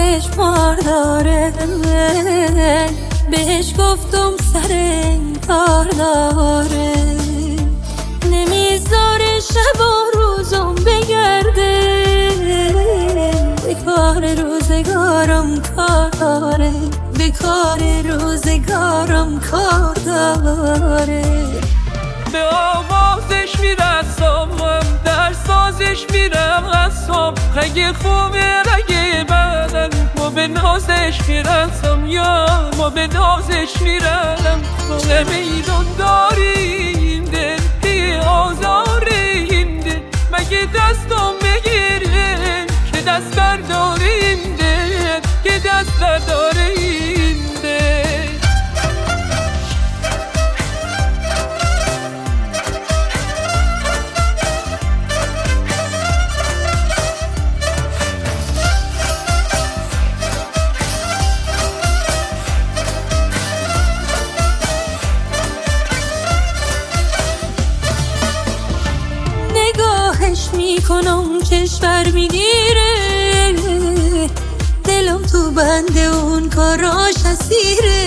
نگاهش مار داره، بهش گفتم سر کار داره، نمیذاره شب و روزم بگرده، به کار روزگارم کار داره، به کار روزگارم کار داره. به آوازش میرسم، در سازش میرسم، اگه خوبه اگه بدن ما به نازش میرسم، یا ما به نازش میرم. ما میدون داریم دل بی آزار این دل، مگه دستم بگیره که دست برداریم دل، که دست برداریم دل. نگاهش میکنم کشور میگیره، دلم تو بند اون کاراش اسیره،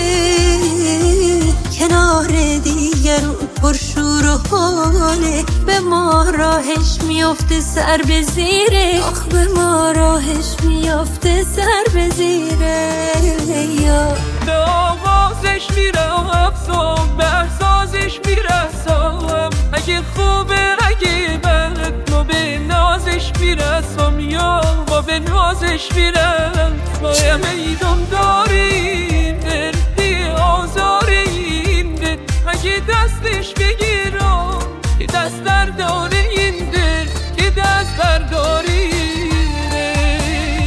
کنار دیگرون پرشور و حاله، به ما راهش میافته سر به زیره، آخ به ما راهش میافته سر به زیره. به آوازش میرسم، به احساسش میرسم، اگه خوبه اگه بد ما به نازش میرسم، یا ما به نازش میرم. ما میدون داریم دل بی آزار این دل، اگه دستش بگیرم که دست برداره این دل، که دست برداره این دل.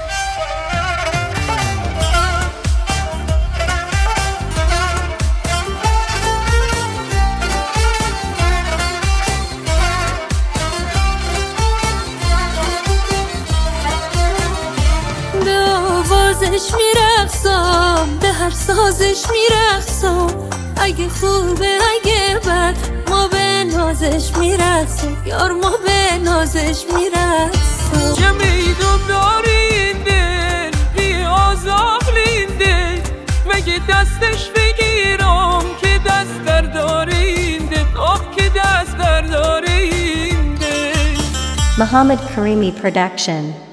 به آوازش میرقصم، به هر سازش میرقصم، اگه خوبه اگه بد ما به نازش میرقصم، یار ما به نازش میرقصم. چه میدون داری این دل بی آزار این دل، مگه دستش بگیرم که دست برداره این دل، آه که دست برداره این دل. Muhammad Karimi Production.